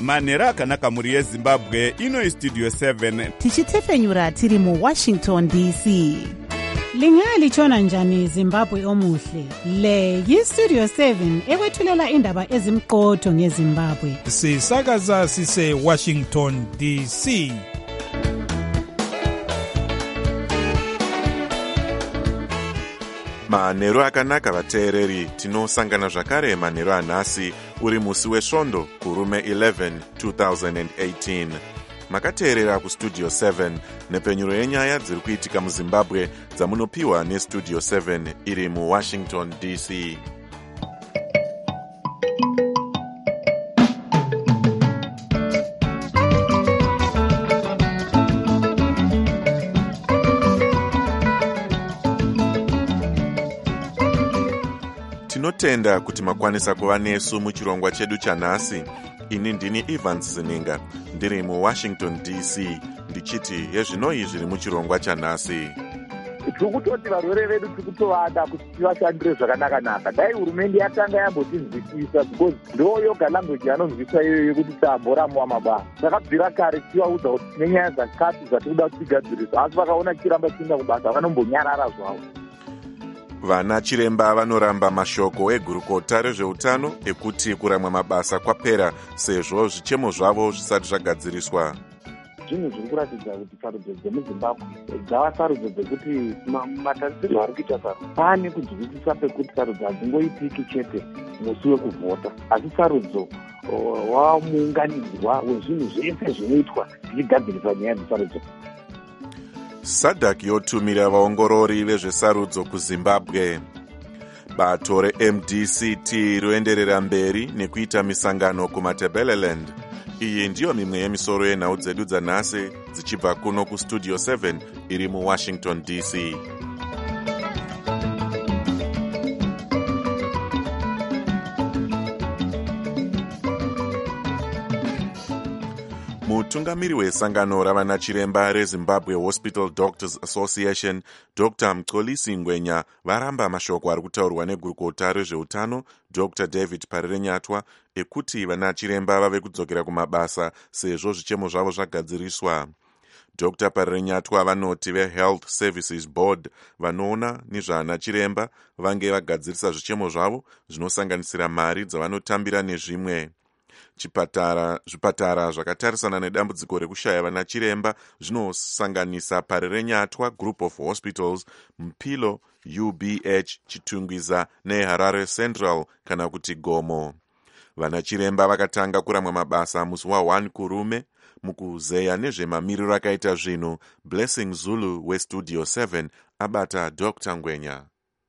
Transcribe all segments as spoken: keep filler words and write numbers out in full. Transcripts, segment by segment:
manhero akanaka mhuri yezimbabwe. Ino istudio seven tichitefenyura tiri muwashington D C. Lingalitshona njani Zimbabwe omuhle? Le yistudio seven ekwethulela indaba ezimqotho ngeZimbabwe. Sisakaza sise Washington D C. Manhero akanaka vateereri, tinosangana zvakare manhero anhasi uri musi wesvondo kurume eleven two thousand eighteen. Makateerera kustudio seven nepenyuro yenyaya dziri kuitika muZimbabwe dzamunopiwa nestudio seven iri muWashington D C. Tinotenda kuti makwanisa kuva nesu muchirongwa chedu chanhasi. Ini ndini Evans Zininga, ndiri muWashington D C, ndichiti yezvinoi zviri muchirongwa chanhasi. Tiri kutoti varwere vedu tiri kutovada kuti tivashandire zvakanaka-naka. Dai hurumende yatanga yambotinzwisisa, because ndo yoga language yanonzwisisa iyoyo yekuti tamboramwa mabasa. Takabvira kare tivaudza kuti nenyaya dzakati dzatinoda kuti tigadzirisa, asi vakaona chiramba chienda kubasa vanombonyarara zvavo. Vana chiremba vanoramba mashoko egurukota rezveutano ekuti kuramwa mabasa kwapera sezvo zvichemo zvavo zvisati zvagadziriswa. Zvinhu zviri kuratidza kuti sarudzo dzemuZimbabwe dzava sarudzo dzekuti matarisirwo ari kuita sarudzo pane kunzwisisa pekuti sarudzo hadzingoitiki chete musi wekuvhota, asi sarudzo wamuunganidzwa wezvinhu zvese zvinoitwa tichigadzirisa nyaya dzesarudzo. SADC yotumira vaongorori vezvesarudzo kuZimbabwe. Bato reM D C T roenderera mberi nekuita misangano kuMatabeleland. Iyi ndiyo mimwe yemisoro yenhau dzedu dzanhasi dzichibva kuno kustudio seven iri muWashington D C. Mutungamiri wesangano ravana chiremba reZimbabwe Hospital Doctors Association, Doctor Mxolisi Ngwenya, varamba mashoko ari kutaurwa negurukota rezveutano Doctor David Parirenyatwa ekuti vana chiremba vave kudzokera kumabasa sezvo zvichemo zvavo zvagadziriswa. Doctor Parirenyatwa vanoti veHealth Services Board vanoona nezvana chiremba vange vagadzirisa zvichemo zvavo zvinosanganisira mari dzavanotambira nezvimwe. Chipatara, zvipatara zvakatarisana nedambudziko rekushaya vana chiremba zvinosanganisa Parirenyatwa Group of Hospitals, Mpilo, U B H, Chitungwiza neHarare Central kana kuti Gomo. Vana chiremba vakatanga kuramwa mabasa musi wa1 kurume. Mukuzeya nezvemamiriro akaita zvinhu, Blessing Zulu westudio seven abata Doctor Ngwenya.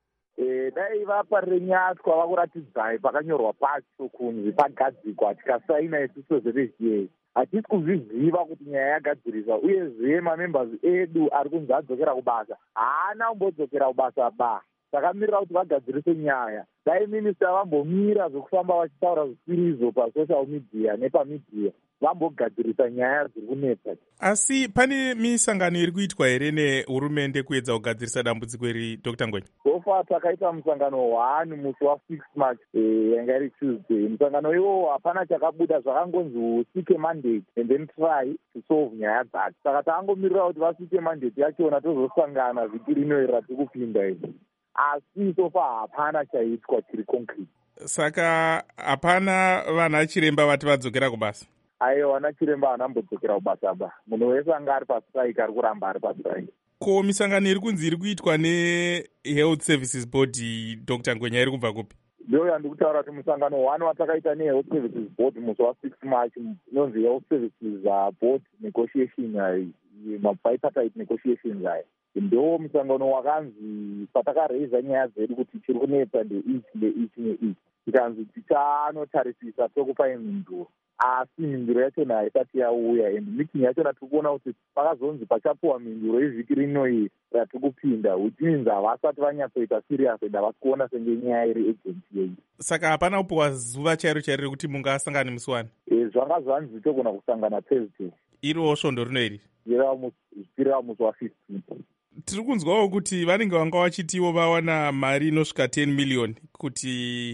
Dai vaParirenyatwa vakuratidzai pakanyorwa pacho kunzi pagadzikwa tikasaina isusu zvezviye. Hatisi kuzviziva kuti nyaya yagadzirisa, uyezve mamembers edu ari kunzi adzokera kubasa haana kumbodzokera kubasa ba. Takamirira kuti vagadzirise nyaya. Dai minista vambomira zvokufamba vachitaura zvisirizo pasocial media nepamidia, vambogadzirisa nyaya dziri kunetsa. Asi pane misangano iri kuitwa here nehurumende kuedza kugadzirisa dambudziko iri, Doctor Ngwenya? Sofa takaita musangano one musi wa6 March yanga iri Tuesday. Musangano iwowo hapana chakabuda, zvakangonzi usike mandate and then try to solve nyaya dzacho. Saka takangomirira kuti vasike mandate yachona tozosangana vhiki rino ratiri kupinda izvi. Asi sofa hapana chaitwa chiri concrete. Saka hapana vana chiremba vati vadzokera kubasa? Aiwa, vana chiremba havanambodzokera kubasa ba. Munhu wese anga ari pastrike ari kuramba ari pastrike. Ko misangano iri kunzi iri kuitwa neHealth Services Board, Doctor Ngwenya, iri kubva kupi? Ndo yandikutaura kuti musangano one watakaita neHealth Services Board musi wa6 March inonzi Health Services Board negotiation, mabipartite negotiations aya. Ndo musangano wakanzi patakareiza nyaya dzedu kuti chiri kunetsa ndeichi ndeichi neichi, tikanzi tichanotarisisa tokupa mhinduro, asi mhinduro yachona haisati yauya. And meeting yachona tiri kuona kuti pakazonzi pachapuwa mhinduro ivhiki rino iyi ratiri kupinda, which means havasati vanyatsoita serious and havasi kuona senge nyaya iri urgent yeyi. Saka hapana kupiwa zuva chairo chairo rekuti mungasangane musi wani? E, zvanga zvanzi togona kusangana Thursday. Iriwo svondo rino iri? Zvipirira musi wa15. Tiri kunzwawo kuti vanenge vanga vachitiwo vawana mari inosvika ten million kuti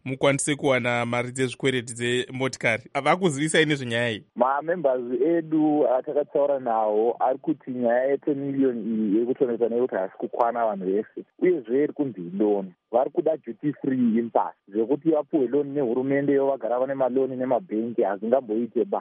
mukwanise kuwana mari dzezvikwereti dzemotikari. Vakuzivisai nezvenyaya iyi? Mamembers edu atakatsaura nawo ari kuti nyaya ye10 million iyi yekutoneta nekuti hasi kukwana vanhu vese, uyezve iri kunzi loan. Vari kuda duty free impact zvekuti vapuwe loan nehurumende vagara vane maloni nemabhengi hazingamboite ba.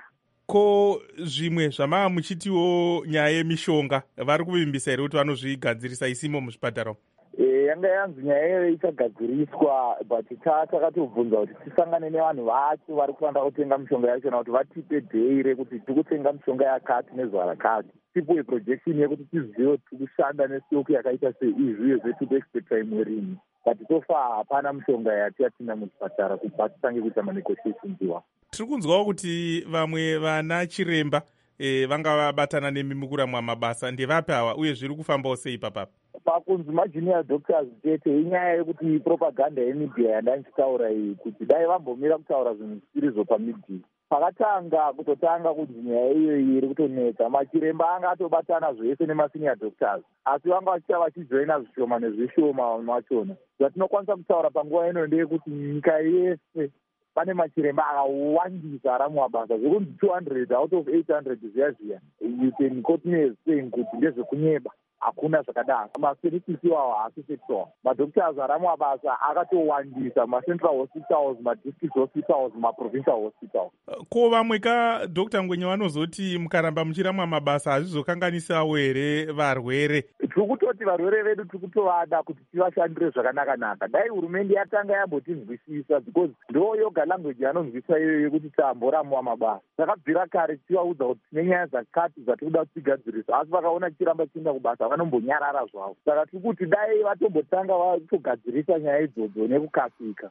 Ko zvimwe zvamava muchitiwo nyaya yemishonga vari kuvimbisa here kuti vanozvigadzirisa isimo muzvipatara? E, yanga yanzi nyaya iyoyo ichagadziriswa, but takatobvunza kuti tisangane nevanhu vacho vari kufanira kutenga mishonga yachona kuti vatipe dhei rekuti tiri kutenga mishonga yakati nezuva rakati, tipuwe projection yekuti tizive tiri kushanda nestoku yakaita seizvi, uyezve tipe expect time rini. But so far hapana mishonga yatiyatinda muchipatara kubva titange kuita manegotiations iwa. Tiri kunzwawo kuti vamwe vana chiremba e, vanga vabatana nemi mukuramwa mabasa. Ndevapi hawa uye zviri kufambawo sei papapa? Pakunzi majunior doctors chete inyaya yekuti propaganda yemedia yandanchitaura iyi kuti dai vambomira kutaura zvinhu zvisirizo pamedia. Pakatanga kutotanga kuti nyaya iyo iri kutonetsa, machiremba anga atobatana zvese nemasenior doctors, asi vanga vachiita vachijoina zvishoma nezvishoma machona. Zvatinokwanisa kutaura panguva ino ndeyekuti nyika yese pane machiremba akawandisa aramu mabasa zvekunzi two hundred out of eight hundred zviya zviya. You can quote me saying kuti ndezvekunyeba. Hakuna zvakadaro. Maserikisi iwawo haasisetiwa. Madoctors aramu mabasa akatowandisa macentral hospitals, madistrict hospitals, maprovincial hospitals. Ko vamwe ka Doctor Ngwenya vanozoti mukaramba muchiramwa mabasa hazvizokanganisawo here varwere? Tiri kutoti varwere vedu tiri kutovada kuti tivashandire zvakanaka-naka. Dai hurumende yatanga yambotinzwisisa, because ndo yoga language yanonzwisisa iyoyo yekuti tamboramwa mabasa. Takabvira kare tichivaudza kuti tine nyaya dzakati dzatinoda kuti tigadzirisa, asi vakaona tichiramba tichienda kubasa vanombonyarara zvavo. Saka tiri kuti dai vatombotanga vatogadzirisa nyaya idzodzo nekukasika.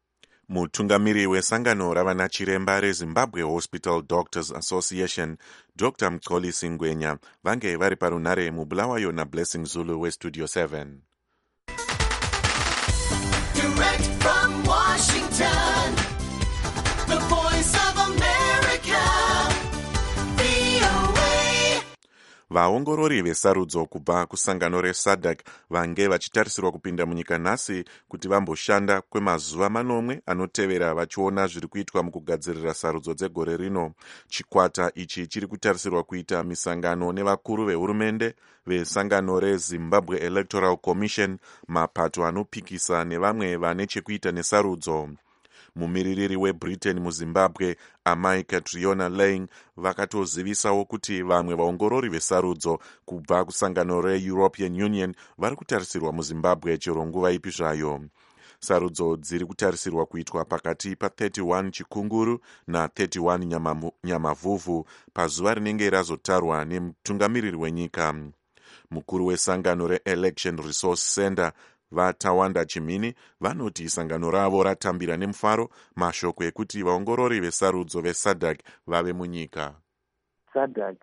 Mutungamiri wesangano ravana chiremba reZimbabwe Hospital Doctors Association, Doctor Mxolisi Ngwenya, vange vari parunhare muBulawayo naBlessing Zulu weStudio seven. Direct from Washington, the voice of America, V O A. Vaongorori vesarudzo kubva kusangano reSADC vange vachitarisirwa kupinda munyika nhasi kuti vamboshanda kwemazuva manomwe anotevera vachiona zviri kuitwa mukugadzirira sarudzo dzegore rino. Chikwata ichi chiri kutarisirwa kuita misangano nevakuru vehurumende vesangano reZimbabwe Electoral Commission, mapato anopikisa nevamwe vane chekuita nesarudzo. Mumiririri weBritain muZimbabwe Amai Catriona Lang vakatozivisawo kuti vamwe vaongorori vesarudzo kubva kusangano reEuropean Union vari kutarisirwa muZimbabwe chero nguva ipi zvayo. Sarudzo dziri kutarisirwa kuitwa pakati pa31 Chikunguru na31 Nyamavhuvhu pazuva rinenge razotarwa nemutungamiriri wenyika. Mukuru wesangano reElection Resource Center vaTawanda Chimini vanoti sangano ravo ratambira nemufaro mashoko ekuti vaongorori vesarudzo veSADC vave munyika. SADC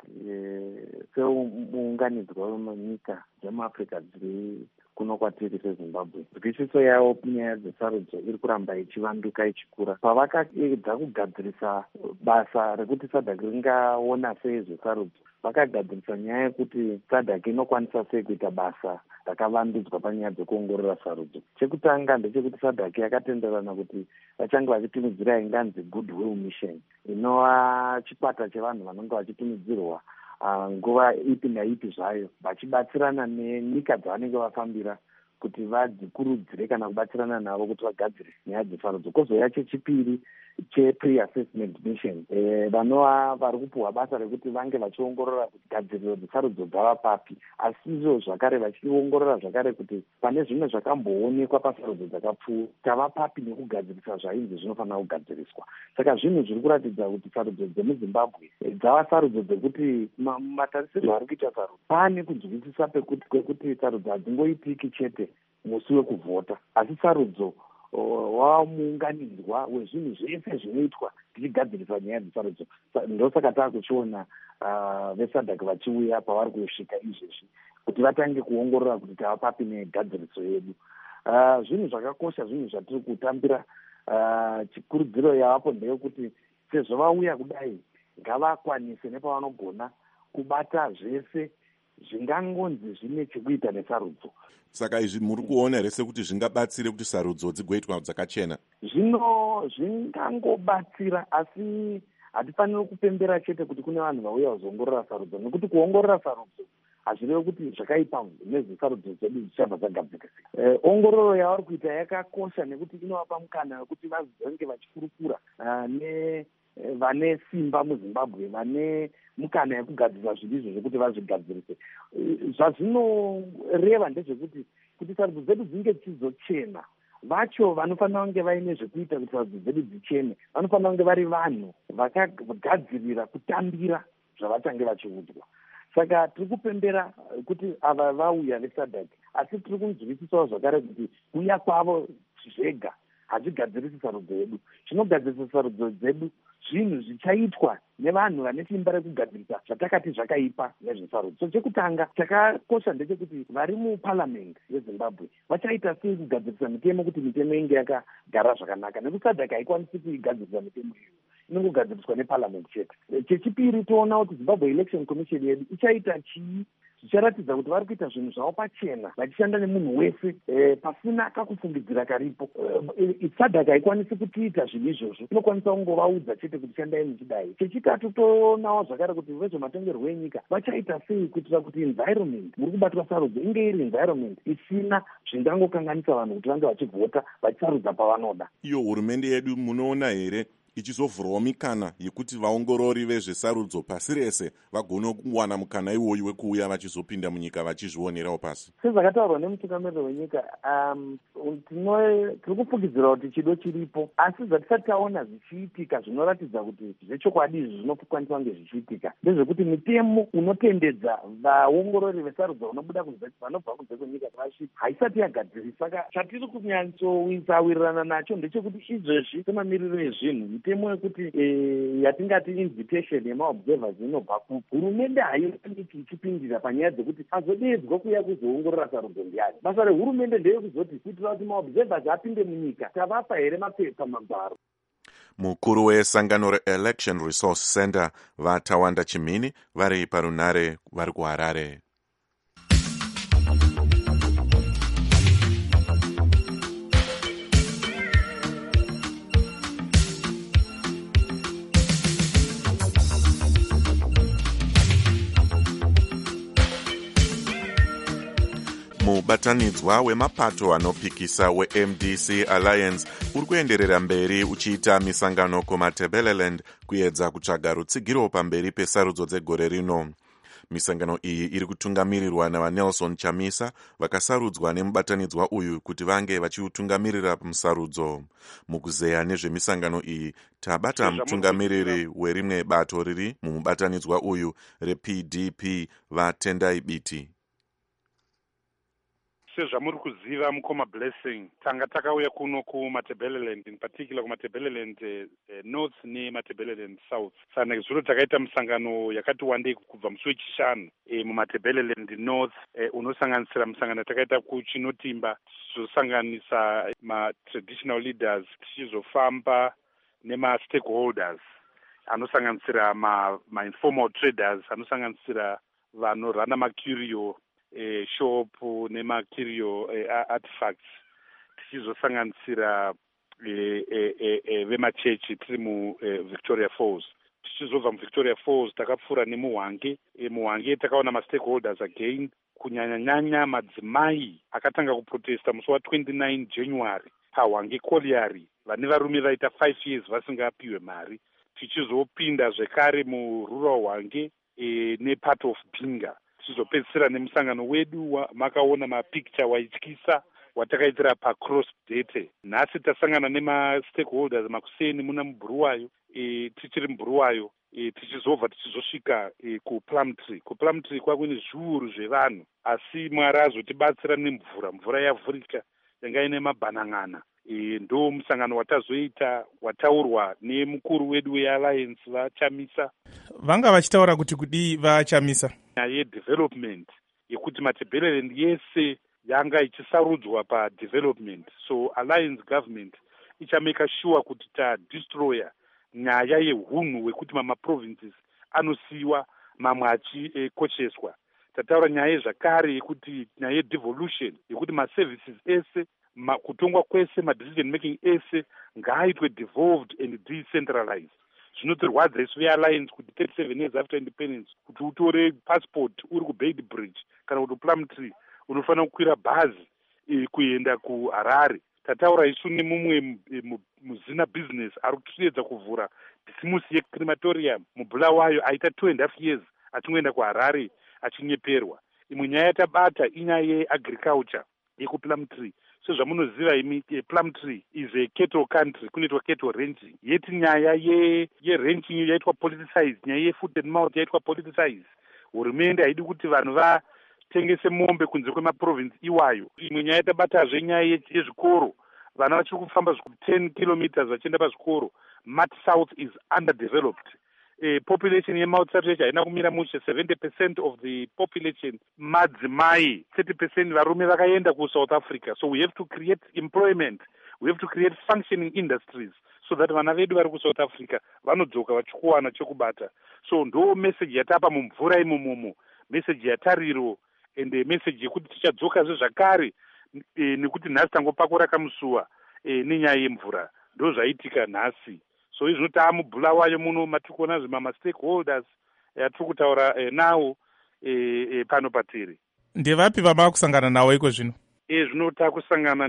semuunganidzwa wemunyika dzemuAfrica dziri kuno kwatiri seZimbabwe, nzwishiso yavo nyaya dzesarudzo iri kuramba ichivanduka ichikura. Pavakaedza kugadzirisa basa rekuti SADC ringaona sei zvesarudzo, vakagadzirisa nyaya yekuti SADC inokwanisa sei kuita basa rakavandudzwa panyaya dzekuongorora sarudzo. Chekutanga ndechekuti SADC yakatenderana kuti vachange vachitumidzira inganzi Goodwill Mission, inova chikwata chevanhu vanenge vachitumidzirwa uh, nguva ipi naipi zvayo, vachibatsirana nenyika dzavanenge vafambira kuti vadzikurudzire kana kubatsirana navo kuti vagadzire nyaya dzesarudzo. Kozouya chechipiri che-pre-assessment mission, e, vanova vari kupuhwa basa rekuti vange vachiongorora kuti gadziriro dzesarudzo dzava papi, asizvo zvakare vachiongorora zvakare kuti pane zvimwe zvakamboonekwa pasarudzo dzakapfuura tava papi nekugadzirisa zvainzi zvinofanira kugadziriswa. Saka zvinhu zviri kuratidza kuti sarudzo dzemuZimbabwe dzava sarudzo dzekuti matarisirwo ari kuita sarudzo pane kunzwisisa kwekuti sarudzo hadzingoitiki chete musi wekuvhota, asi sarudzo wava muunganidzwa wezvinhu zvese zvinoitwa tichigadzirisa nyaya dzesarudzo. Ndosaka taakuchiona uh, veSADC vachiuya pavari kusvika izvezvi kuti vatange kuongorora kuti tava papi negadziriso yedu. Uh, zvinhu zvakakosha, zvinhu zvatiri kutambira. Uh, chikurudziro yavapo ndeyekuti sezvo vauya kudai ngavakwanise nepavanogona kubata zvese zvingangonzi zvine chekuita nesarudzo. Saka izvi muri kuona here sekuti zvingabatsire kuti sarudzo dzigoitwa dzakachena? Zvino zvingangobatsira, asi hatifaniri kupembera chete kuti kune vanhu vauya kuzoongorora sarudzo, nekuti kuongorora sarudzo hazvirevi kuti zvakaipa nezvesarudzo dzedu zvichabva zvagadzirisa. Eh, ongororo yavari kuita yakakosha nekuti inovapa mukana wekuti vazenge vachikurukura uh, ne vane simba muZimbabwe, vane mukana yekugadzirisa zvinhu izvo zvekuti vazvigadzirise. Zvazvinoreva ndezvekuti kuti sarudzo dzedu dzinge dzichizochena, vacho vanofanira kunge vaine zvekuita kuti sarudzo dzedu dzichene, vanofanira kunge vari vanhu vakagadzirira kutambira zvavachange vachiudzwa. Saka tiri kupembera kuti ava vauya vesadhaki, asi tiri kunzwisisawo zvakare kuti kuuya kwavo zvega hazvigadzirisi sarudzo yedu. Chinogadzirisa sarudzo dzedu zvinhu zvichaitwa nevanhu vane simba rekugadzirisa zvatakati zvakaipa nezvesarudzo. So chekutanga chakakosha ndechekuti vari muparliament yeZimbabwe vachaita sei kugadzirisa mitemo kuti mitemo inge yakagara zvakanaka, nekuti sadhaki haikwanisi kuigadzirisa mitemo iyo, inongogadziriswa neparliament chete. Chechipiri, toona kuti Zimbabwe Election Commission yedu ichaita chii zvicharatidza kuti vari kuita zvinhu zvavo pachena vachishanda nemunhu wese eh, pasina kakufungidzira karipo. Eh, sadhaki haikwanisi kutiita zvinhu izvozvo, inokwanisa kungovaudza chete kuti shandai muchidai. Chechitatu, toonawo zvakare kuti vezvematongerwo enyika vachaita sei kuitira kuti environment muri kubatwa sarudzo inge iri environment isina zvingangokanganisa vanhu kuti vange vachivhota vachisarudza pavanoda. Iyo hurumende yedu munoona here ichizovhurawo mikana yekuti vaongorori vezvesarudzo pasi rese vagone kuwana mukana iwoyu wekuuya vachizopinda munyika vachizvionerawo pasi? Sezvakataurwa nemutungamiriri wenyika, um, tiri kufukidzira kuti chido chiripo, asi zvatisati taona zvichiitika zvinoratidza kuti zvechokwadi izvi zvinokwaniswa kunge zvichiitika ndezvekuti mitemo unotendedza vaongorori vesarudzo vanobuda vanobva kunze kwenyika vashi haisati yagadzirisa. Saka chatiri kunyatsowisawirirana nacho ndechekuti izvezvi semamiriro ezvinhu mitemo yekuti e, yatingati invitation yemaobservers inobva kuhurumende haioniki ichipindira panyaya dzekuti azodedzwa kuuya kuzoongorora sarudzo ndiani. Basa rehurumende ndeyekuzoti kuitira kuti maobservers apinde munyika tavapa here mapepa magwaro. Mukuru wesangano reElection Resource Center vaTawanda Chimini vari parunare vari kuHarare. Mubatanidzwa wemapato anopikisa weM D C Alliance uri kuenderera mberi uchiita misangano kuMatabeleland kuedza kutsvaga rutsigiro pamberi pesarudzo dzegore rino. Misangano iyi iri kutungamirirwa navaNelson Chamisa vakasarudzwa nemubatanidzwa uyu kuti vange vachiutungamirira musarudzo. Mukuzeya nezvemisangano iyi tabata mutungamiriri werimwe bato riri mumubatanidzwa uyu reP D P vaTendai Biti. Sezvamuri kuziva mukoma Blessing, tanga takauya kuno kuMatabeleland, in particular kuMatabeleland eh, North neMatabeleland South. Sana zviro takaita musangano yakati wandei kubva musi wechishanu eh, muMatabeleland North eh, unosanganisira musangano takaita kuChinotimba, tichizosanganisa ma-traditional leaders, tichizofamba nema-stakeholders anosanganisira ma-informal traders, anosanganisira vanorana macurio Eh, shop nemacurio eh, artifacts, tichizosanganisira eh, eh, eh, eh, vemachechi tiri mu eh, Victoria Falls. Tichizobva muVictoria Falls takapfuura nemuHwange. eh, muHwange takaona ma-stakeholders again, kunyanya-nyanya madzimai akatanga kuprotesta musi wa29 January paHwange Colliery, vane varume vaita five years vasingapiwe mari. Tichizopinda zvekare murural Hwange eh, nepart of Binga. Tichizopedzisira nemusangano wedu makaona mapicture waityisa watakaitira paCross Date. Nhasi tasangana nema-stakeholders makuseni muna muBuruwayo, e, tichiri muBuruwayo, e, tichizobva tichizosvika e, kuPlumtree. kuPlumtree kwakune zviuru zvevanhu, asi Mwari azotibatsira nemvura, mvura yavhurika yanga ine mabhanan'ana. E, ndo musangano watazoita wataurwa nemukuru wedu weAlliance vaChamisa. Vanga vachitaura kuti kudii vaChamisa? Yedevelopment yekuti Matabeleland yese yanga ichisarudzwa padevelopment, so Alliance government ichameka sure kuti tadestroya nyaya yehunhu wekuti mama provinces anosiiwa mamwe achikosheswa. tataura nyaya zvakare yekuti nyaya yedevolution yekuti maservices ese ma, kutongwa kwese madecision making ese ngaaitwe devolved and decentralized. Zvinotirwadza isu vealliance kuti thirty-seven years after independence kuti utore passport uri kuBeit Bridge kana kuti Plumtree unofanira kukwira bhazi e, kuenda kuHarare. Tataura isu nemumwe muzina business ari kutiedza kuvhura bhisimusi yecrematorium muBulawayo aita two and a half years achingoenda kuHarare achinyeperwa. Imwe nyaya yatabata inyaya yeagriculture yekuPlumtree. Sezvamunoziva imi Plumtree is a cattle country, kunoitwa cattle ranching. Yeti nyaya ye yeranching yaitwa politicized, nyaya yefoot and mouth yaitwa politicized. Hurumende haidi kuti vanhu vatengese mombe kunze kwemaprovince iwayo. Imwe nyaya yatabatazve nyaya yezvikoro. Vana vachiri kufamba ten kilometers vachienda pazvikoro. Mat South is underdeveloped. Uh, population yeMautsarech haina kumira mushe. Seventy percent of the population madzimai, thirty percent varume vakaenda ku South Africa. So we have to create employment, we have to create functioning industries so that vana vedu vari ku South Africa vanodzoka vachikuwana chekubata. So ndo message yatapa mumvura imomomo, message yatariro ende message yekuti tichadzoka zvakare e, nekuti nhasi tangopakura kamusuwa e, nenyaya yemvura. Ndo zvaitika nhasi. So izvi zvinotaa muBulawayo muno matikuona zvimama stakeholders yatiri kutaura eh, nawo eh, eh, pano patiri. Ndevapi vama kusangana nawo iko zvino? E, zvinota kusangana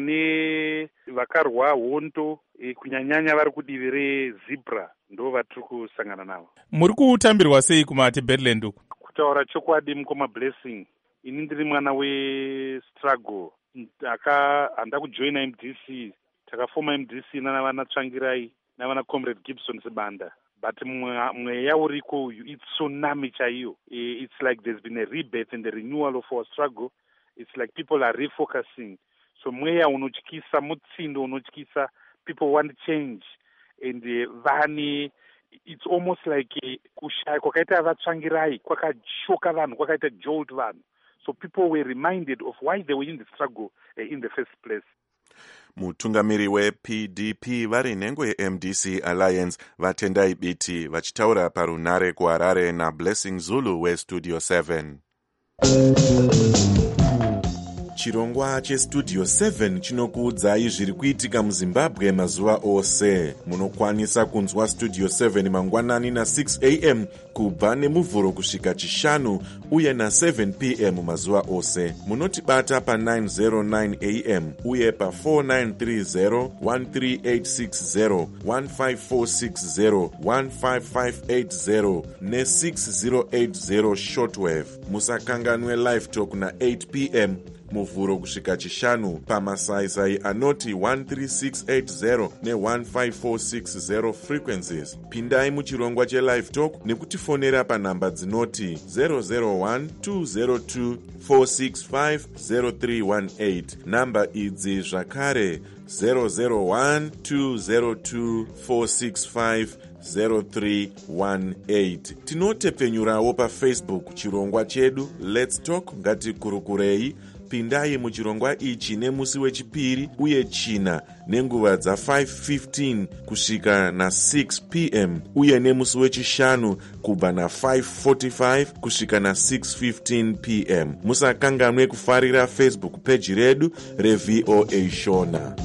nevakarwa hondo e, kunyanyanya vari kudivi reZebra ndo vatiri kusangana navo. Muri kutambirwa sei kumaTebeleland uku? Kutaura chokwadi mukoma Blessing, ini ndiri mwana westruggle. Aka handa kujoina M D C, takafoma M D C navana Tsvangirai navana Comrade Gibson Sibanda. But mweya uriko uyu it's tsunami chaiyo. It's like there's been a rebirth and a renewal of our struggle. It's like people are refocusing. So mweya unotyisa, mutsindo unotyisa, people want change. And uh, vani, it's almost like kushaya kwakaita vatsvangirai, kwakashoka vanhu, kwakaita jolt vanhu. So people were reminded of why they were in the struggle uh, in the first place. Mutungamiri weP D P vari nhengo yeM D C Alliance vatendai biti vachitaura parunare kuHarare naBlessing Zulu weStudio seven. Chirongwa cheStudio seven chinokuudzai zviri kuitika muZimbabwe mazuva ose. Munokwanisa kunzwa Studio seven mangwanani na six a m kubva nemuvhuro kusvika chishanu uye na seven p m mazuva ose. Munotibata pa nine oh nine a m uye pa four nine three zero, one three eight six zero, one five four six zero, one five five eight zero ne six zero eight zero shortwave. Musakanganwe live talk na eight p m muvhuro kusvika chishanu pamasaisai anoti one three six eight zero ne one five four six zero frequencies. Pindai muchirongwa chelive talk nekutifonera panhamba dzinoti zero zero one two zero two four six five zero three one eight. Namba idzi zvakare zero zero one two zero two four six five zero three one eight. Tinotepfenyurawo paFacebook chirongwa chedu Let's Talk ngatikurukurei. Pindai muchirongwa ichi nemusi wechipiri uye china nenguva dza five fifteen kusvika na six p m uye nemusi wechishanu kubva na five forty-five kusvika na six fifteen p m. Musakanganwe kufarira Facebook page redu reV O A Shona.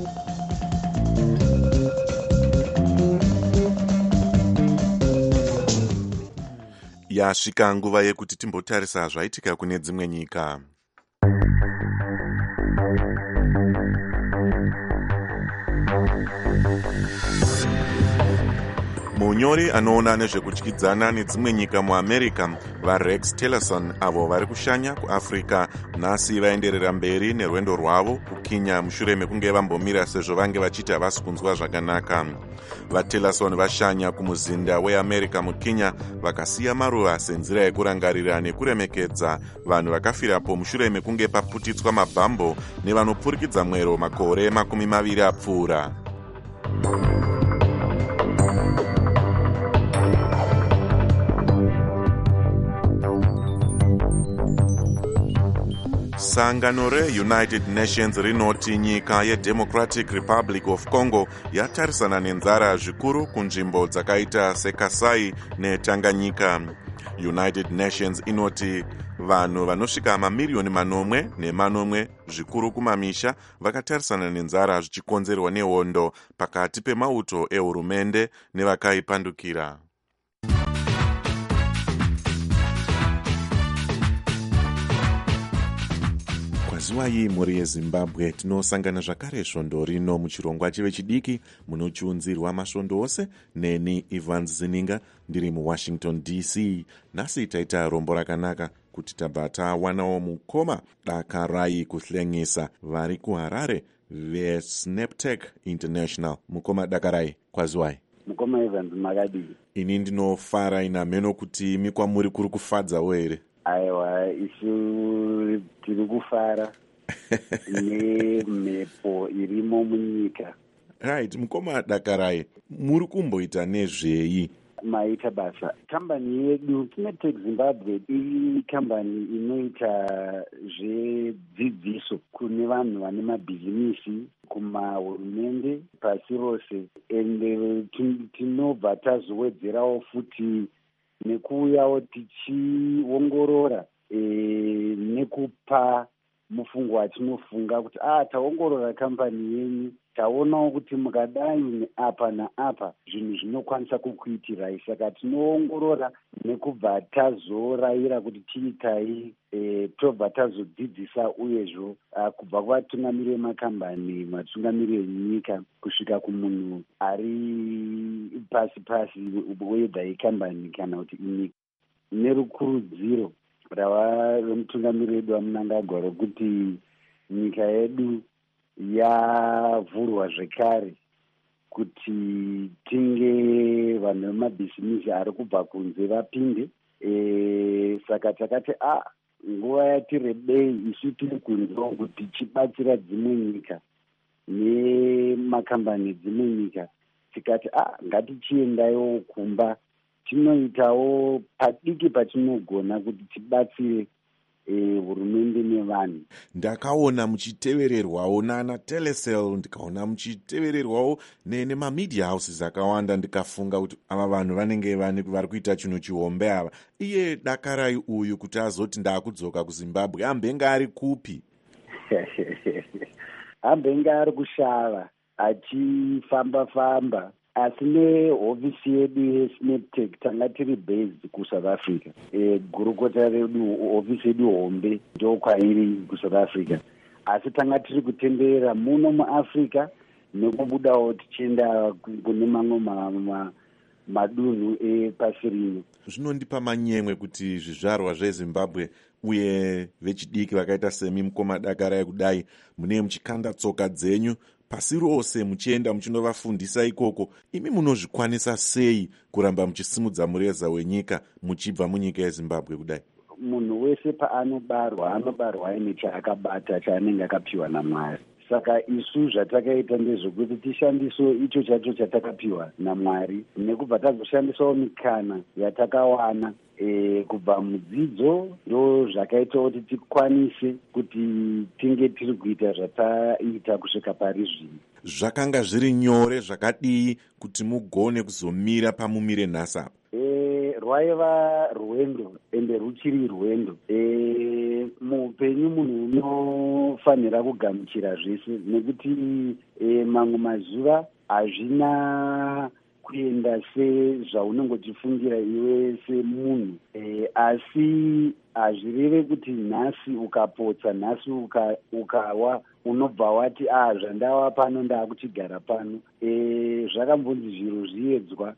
Yasvika nguva yekuti timbotarisa zvaitika kune dzimwe nyika. Munyori anoona nezvekutyidzana nedzimwe nyika muAmerica vaRex Tillerson avo vari kushanya kuAfrica nhasi vaenderera mberi nerwendo rwavo kukinya mushure mekunge vambomira sezvo vange vachiti havasi kunzwa zvakanaka. VaTillerson vashanya kumuzinda weAmerica mukinya vakasiya maruva senzira yekurangarira nekuremekedza vanhu vakafirapo mushure mekunge paputitswa mabhambo nevanopfurikidza mwero makore makumi maviri apfuura. Sangano reUnited Nations rinoti nyika yeDemocratic Republic of Congo yatarisana nenzara zvikuru kunzvimbo dzakaita seKasai neTanganyika. United Nations inoti vanhu vanosvika mamiliyoni manomwe nemanomwe zvikuru kumamisha vakatarisana nenzara zvichikonzerwa nehondo pakati pemauto ehurumende nevakaipandukira. Kwaziwai mhuri yeZimbabwe, tinosangana zvakare svondo rino muchirongwa chive chidiki munochiunzirwa masvondo ose neni Evans Zininga ndiri muWashington D C. Nhasi taita rombo rakanaka kuti tabva tawanawo mukoma Dakarai Kuhlengisa vari kuHarare veSnaptech International. Mukoma Dakarai, kwaziwai. Mukoma Evans makadii? Ini ndinofara ina meno kuti mikwamuri kuri kufadzawo here? Aiwa, isu tiri kufara nemhepo irimo munyika. Right, mukoma Dakarai, muri kumboita nezvei? Maita basa. Kambani yedu Snaptech Zimbabwe ikambani inoita zvedzidziso kune vanhu vane mabhizinisi kumahurumende pasi rose, ende tinobva tazowedzerawo futi nekuuyawo tichiongorora e, nekupa mufungo watinofunga kuti ah taongorora kambani yenyu, taonawo kuti mukadai apa naapa zvinhu zvinokwanisa kukuitirai, saka tinoongorora nekubva tazorayira kuti tiitai, e, tobva tazodzidzisa uyezvo kubva kuvatungamiri vemakambani, vatungamiri venyika kusvika kumunhu ari pasi pasi wedha yekambani kana kuti inyika, nerukurudziro rava romutungamiri wedu waMnangagwa rokuti nyika yedu yavhurwa zvekare kuti tinge vanhu vemabhizinisi ari kubva kunze vapinde. E, saka takati a nguva yati rebei isu tiri kunzewo kuti tichibatsira dzimwe nyika nemakambani dzimwe nyika, tikati a ngatichiendaiwo kumba tinoitawo padiki patinogona kuti tibatsire hurumende nevanhu. Ndakaona muchitevererwawo nana Telecel, ndikaona muchitevererwawo nemamedia houses akawanda, ndikafunga kuti ava vanhu vanenge vari kuita chinhu chihombe ava. Iye Dakarai uyu kuti azoti ndaakudzoka kuZimbabwe ambenga ari kupi? Ambenga ari kushava achifamba famba, asi nehofisi yedu yeSnaptech tanga tiri based kuSouth Africa. E, gurukota redu, hofisi yedu hombe ndokwairi kuSouth Africa, asi tanga tiri kutenderera muno muAfrica nekubudawo tichienda kune mamwe ma, ma, madunhu epasi rino. Zvinondipa manyemwe kuti zvizvarwa zveZimbabwe uye vechidiki vakaita semi mukoma Dakarai kudai mune muchikanda tsoka dzenyu pasi rose muchienda muchinovafundisa ikoko. Imi munozvikwanisa sei kuramba muchisimudza mureza wenyika muchibva munyika yeZimbabwe kudai? Munhu wese paanobarwa anobarwa aine chaakabata chaanenge akapiwa naMwari. Saka isu zvatakaita ndezvekuti tishandiso icho chacho chatakapiwa naMwari, nekubva tazoshandisawo mikana yatakawana e, kubva mudzidzo ndo zvakaita kuti tikwanise kuti tinge tiri kuita zvataita kusvika pari zvino. Zvakanga zviri nyore zvakadii kuti mugone kuzomira pamumire nhasi apa? E, rwaiva rwendo ende ruchiri rwendo. E, muupenyu munhu unofanira kugamuchira zvese, nekuti e, mamwe mazuva hazvina kuenda sezvaunongotifungira iwe semunhu, e, asi hazvireve kuti nhasi ukapotsa, nhasi uka, ukawa unobva wati ah zvandawa pano ndaakuchigara pano. E, zvakambonzi zviro zviedzwa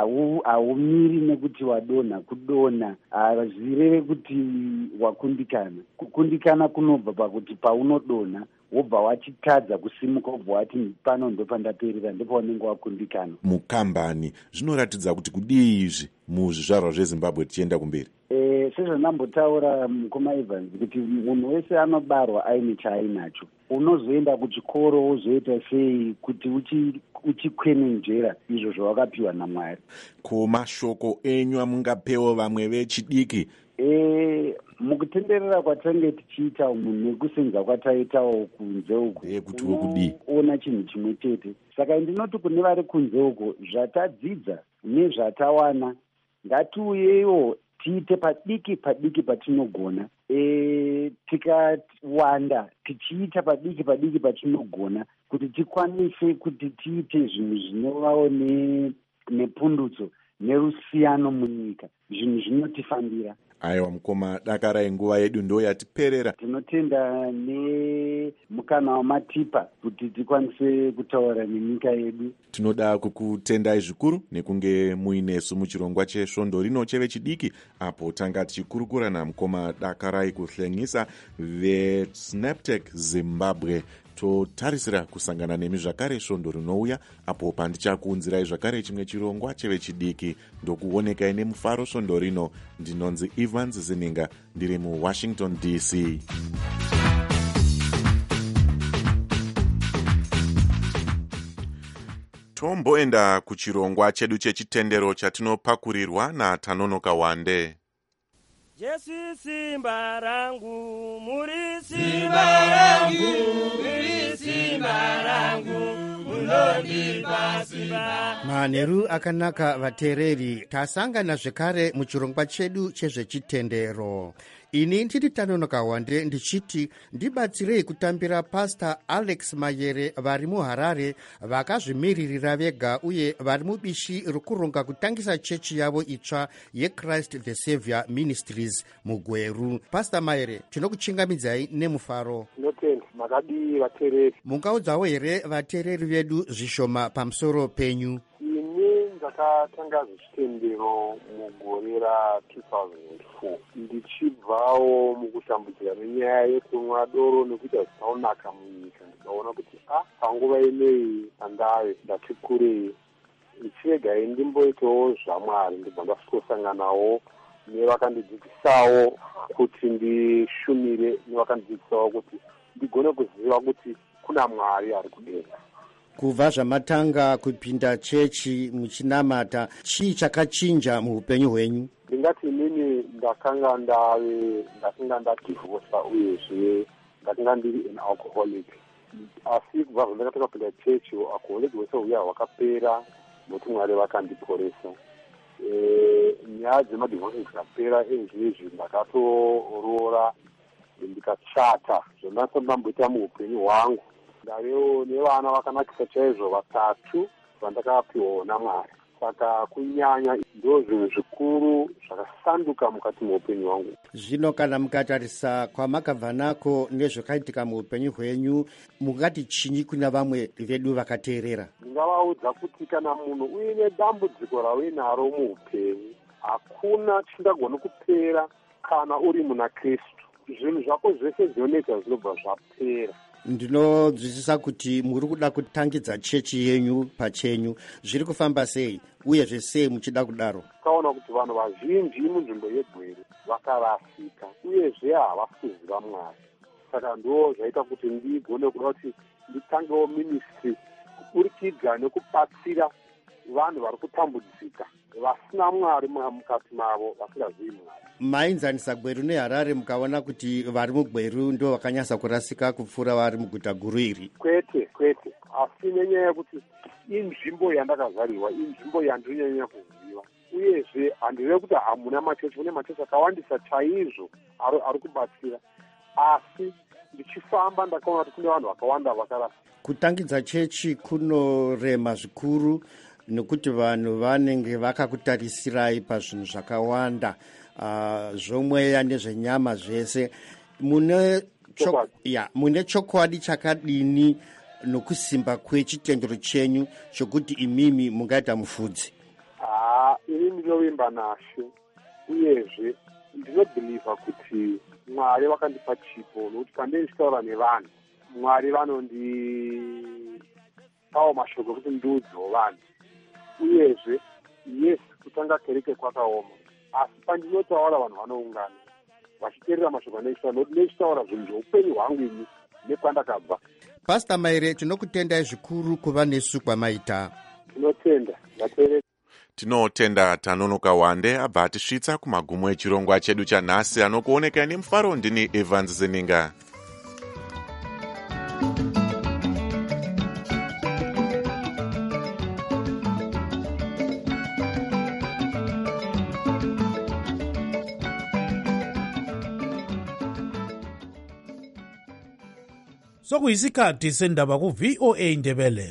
haumiri nekuti wadonha kudonha, hazvireve kuti wakundikana. Kukundikana kunobva pakuti paunodonha wobva wachitadza kusimuka, wobva wati pano ndopandaperera, ndipo wanenge wakundikana. Mukambani zvinoratidza kuti kudii izvi muzvizvarwa zveZimbabwe tichienda kumberi? E, sezvanambotaura mukoma Evans kuti munhu wese anobarwa aine chaainacho. Unozoenda kuchikoro wozoita sei kuti uchi uchikwenenzvera izvo zvawakapiwa naMwari. Ko mashoko enyu amungapewo vamwe vechidiki? E, mukutenderera kwatange tichiita umu nekusenza kwataitawo kunze uko, kuti wokudii ona chinhu chimwe chete. Saka ndinoti kune vari kunze uko, zvatadzidza nezvatawana ngatiuyewo tiite padiki padiki patinogona, e, tikawanda tichiita padiki padiki patinogona kuti tikwanise kuti tiite zvinhu zvinovawo ne, nepundutso nerusiyano munyika, zvinhu zvinotifambira. Aiwa mukoma, dakarai, nguva yedu ndo yatiperera. Tinotenda nemukana wamatipa kuti tikwanise kutaura nenyika yedu. Tinoda kukutendai zvikuru nekunge muinesu muchirongwa chesvondo rino chevechidiki, apo tanga tichikurukura namukoma Dakarai kuhlengisa veSnaptech Zimbabwe. Totarisira kusangana nemi zvakare svondo rinouya, apo pandichakuunzirai zvakare chimwe chirongwa chevechidiki. Ndokuonekai nemufaro svondo rino. Ndinonzi Evans Zininga, ndiri muWashington D C. Tomboenda kuchirongwa chedu chechitendero chatinopakurirwa naTanonoka Wande. Jesu simba rangu, muri simba rangu, muri simba rangu, munondipa simba. Manheru akanaka vateereri, tasangana zvekare muchirongwa chedu chezvechitendero. Ini ndiri Tanonoka Wande ndichiti ndibatsirei kutambira Pastor Alex Mayere vari muHarare, vakazvimiririra vega uye vari mubishi rokuronga kutangisa chechi yavo itsva yeChrist the Savior Ministries muGweru. Pastor Mayere, tinokuchingamidzai nemufaro. Tinotenda makadii vateereri. Mungaudzawo here vateereri vedu zvishoma pamusoro penyu? Ini ndakatanga zvechitendero mugore ra-two thousand four ndichibvawo mukutambudzika nenyaya yekumwa doro nekuita zvisaonaka munyika. Ndikaona kuti a panguva ineyi pandave ndati kurei, ndichiregai ndimboitawo zvaMwari. Ndibva ndasanganawo nevakandidzidzisawo kuti ndishumire, nevakandidzidzisawo kuti ndigone kuziva kuti kuna Mwari ari kudenga. Kubva zvamatanga kupinda chechi muchinamata, chii chakachinja muupenyu hwenyu? Ndingati inini ndakanga ndave ndakanga ndadivhosa uyezve ndakanga ndiri an alcoholic. Asi kubva zvandakatoka kupinda chechi, alcoholic hwese huya hwakapera nokuti Mwari vakandiporesa. E, nyaya dzemadivhosi dzikapera ezvezvi ndakatoroora ndikachata zvandasati ndamboita muupenyu hwangu. Ndavewo nevana vakanakisa chaizvo vatatu vandakapiwawo naMwari. Saka kunyanya ndo zvinhu zvikuru zvakasanduka mukati muupenyu hwangu. Zvino kana mukatarisa kwamakabva nako nezvakaitika muupenyu hwenyu, mungati chinyi kuna vamwe vedu vakateerera? Ndingavaudza kuti kana munhu uine dambudziko raunaro muupenyu, hakuna chingagona kupera kana uri muna Kristu. Zvinhu zvako zvese zvinoita zvinobva zvapera. Ndinonzwisisa kuti muri kuda kutangidza chechi yenyu pachenyu. Zviri kufamba sei uye zvesei muchida kudaro? Taona kuti vanhu vazhinji munzvimbo yeGweru vakarasika uyezve havasi kuziva Mwari. Saka ndo zvaita kuti ndigone kuda kuti nditangewo ministry kuburikidza nekubatsira vanhu vari kutambudzika vasina Mwari mukati mavo, vasingazivi Mwari. Mainzanisa Gweru neHarare mukaona kuti vari muGweru ndo vakanyasa kurasika kupfuura vari muguta guru iri? Kwete, kwete. Asi nenyaya yekuti inzvimbo yandakazvarirwa, inzvimbo yandinonyanya kuziva. Uyezve handirevi kuti hamuna machechi, kune machechi akawandisa chaizvo ari kubatsira. Asi ndichifamba ndakaona kuti kune vanhu vakawanda vakarasika. Kutangidza chechi kunorema zvikuru nekuti vanhu vanenge vakakutarisirayi pazvinhu zvakawanda, uh, zvomweya nezvenyama zvese. Mune chok ya mune chokwadi chakadini nokusimba kwechitendero chenyu chokuti imimi mungaita mufudzi? Ah, ini ndinovimba naShe uyezve ndinobhiliva kuti Mwari vakandipa chipo, nokuti pandine ndichitaura nevanhu Mwari vanondipawo mashoko ekuti ndiudzewo vanhu. Uyezve yes, kutanga kereke kwakaoma, asi pandinotaura vanhu vanoungana vachiteerera mashoko andinotaura, nokuti ndichitaura zvinhu zveupenyu hwangu ini nekwandakabva. Pastor Mayere, tinokutendai zvikuru kuva nesu kwamaita. Tinotenda vateereri. Tinotenda Tanonoka Wande abva atisvitsa kumagumo echirongwa chedu chanhasi. Anokuoneka nemufaro ndini Evans Zininga. sokuyisikhathi sendaba ku-V O A Ndebele.